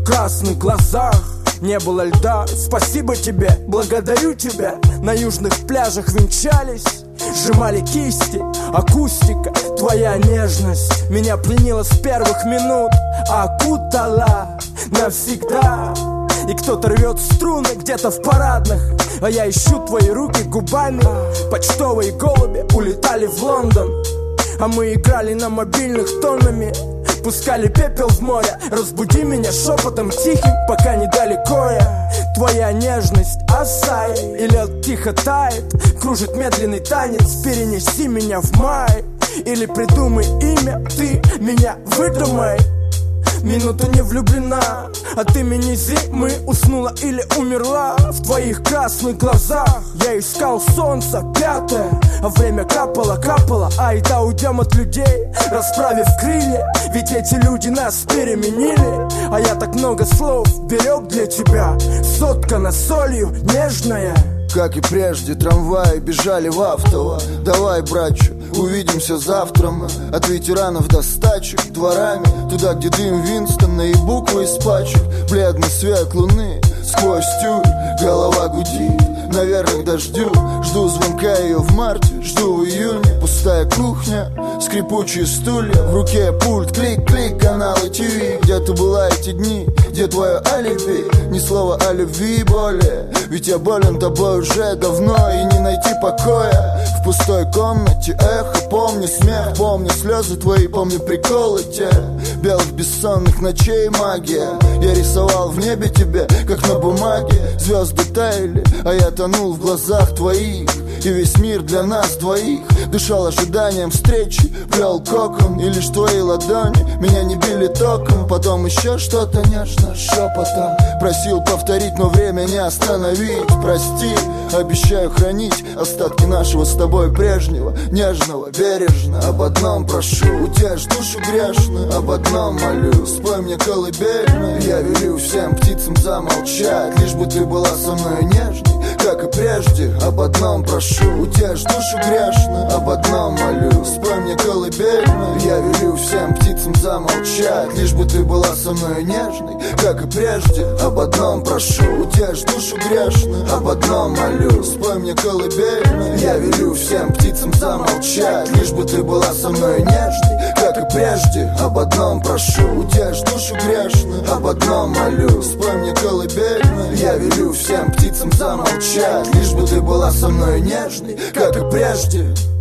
красных глазах не было льда. Спасибо тебе, благодарю тебя. На южных пляжах венчались, сжимали кисти. Акустика, твоя нежность меня пленила с первых минут, окутала навсегда. И кто-то рвет струны где-то в парадных, а я ищу твои руки губами. Почтовые голуби улетали в Лондон, а мы играли на мобильных тоннами. Пускали пепел в море, разбуди меня шепотом тихим, пока недалеко я. Твоя нежность осай, и лед тихо тает, кружит медленный танец. Перенеси меня в май, или придумай имя, ты меня выдумай. Минуту не влюблена, от имени зимы уснула или умерла. В твоих красных глазах я искал солнце пятое, а время капало, капало. Айда уйдем от людей, расправив крылья, ведь эти люди нас переменили. А я так много слов берег для тебя, соткана солью нежная. Как и прежде, трамваи бежали в Автово. Давай, братчу, увидимся завтра мы. От ветеранов до стачек, дворами, туда, где дым Винстона и буквы из пачек. Бледный свет луны сквозь тюль, голова гудит, наверное, к дождю. Жду звонка ее в марте, жду в июне. Пустая кухня, скрипучие стулья, в руке пульт, клик-клик, каналы ТВ. Где ты была эти дни, где твое алиби? Ни слова о любви более, ведь я болен тобой уже давно, и не найти покоя в пустой комнате. Эхо, помню смех, помню слезы твои, помню приколы те. Белых бессонных ночей магия. Я рисовал в небе тебе, как на бумаге. Звезды таяли, а я тонул в глазах твоих. И весь мир для нас двоих дышал ожиданием встречи, плел кокон. И лишь твои ладони меня не били током. Потом еще что-то нежно шепотом просил повторить, но время не остановить. Прости, обещаю хранить остатки нашего с тобой прежнего, нежного, бережно. Об одном прошу, утешь душу грешную, об одном молю, спой мне колыбельную. Я велю всем птицам замолчать, лишь бы ты была со мной нежной, как и прежде. Об одном прошу, утешь душу грешную, об одном молю, спой мне колыбельную. Я велю всем птицам замолчать, лишь бы ты была со мной нежной, как и прежде. Об одном прошу, утешь душу грешную, об одном молю, спой мне колыбельную. Я велю всем птицам замолчать, лишь бы ты была со мной нежной, как и прежде. Об одном прошу, утешь душу грешную, об одном молю, спой мне колыбельную. Я велю всем птицам замолчать, лишь бы ты была со мной нежной, как и прежде.